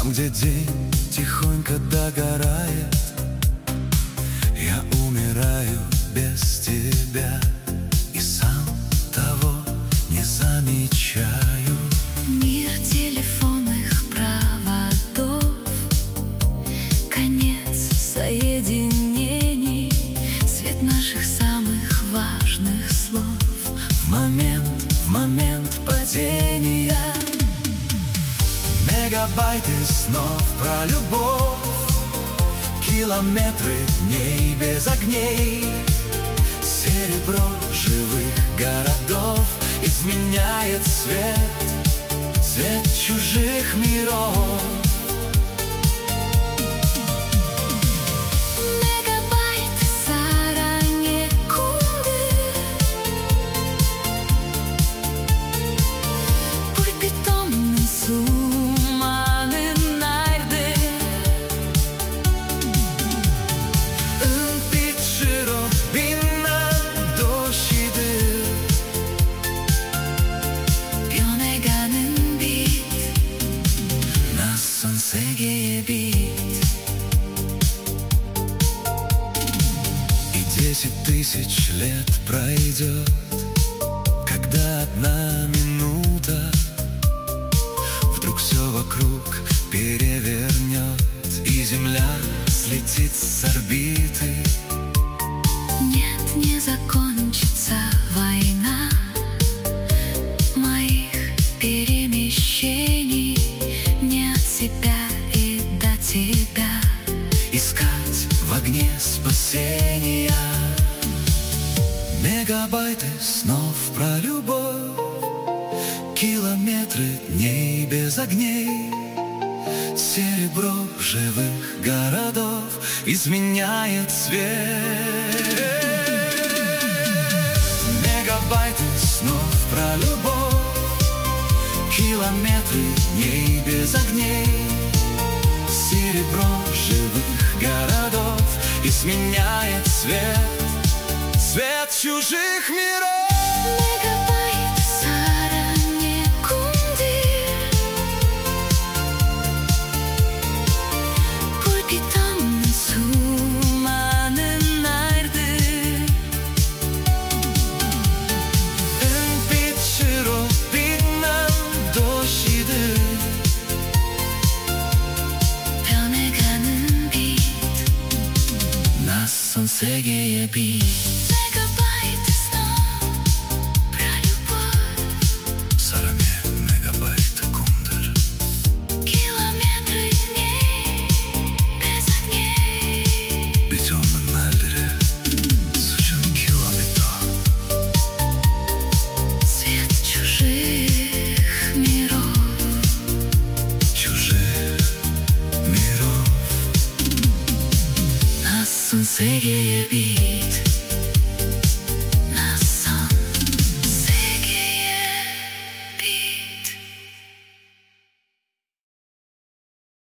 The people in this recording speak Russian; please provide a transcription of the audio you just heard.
где день тихонько догорает. Я умираю без тебя и сам того не замечаю. Мир телефонных проводов, конец соединений, свет наших самых важных слов. В момент падения мегабайты снов про любовь, километры дней без огней, серебро живых городов изменяет цвет чужих миров. 세계의 빛. И 10 тысяч лет пройдет, когда одна минута вдруг все вокруг перевернет, и Земля слетит с орбиты. Нет, не закончится война моих перемещений. Не от себя и до тебя искать в огне спасения. Мегабайты снов про любовь, километры дней без огней, серебро живых городов изменяет цвет. Мегабайты снов про любовь, километры дней без огней, серебро живых городов изменяет цвет чужих миров. Мегабайты 사랑의 꿈들, 불빛 없는 수많은 날들, 은빛으로 빛난 도시들, 변해가는 빛, 낯선 세계의 빛. 메가바이트 스노우 про любовь, 사랑의 메가바이트 꿈들, километры дней без огней, 빛 없는 날들의 수천 킬로미터, свет чужих миров. чужих миров. 낯선 세계의 빛.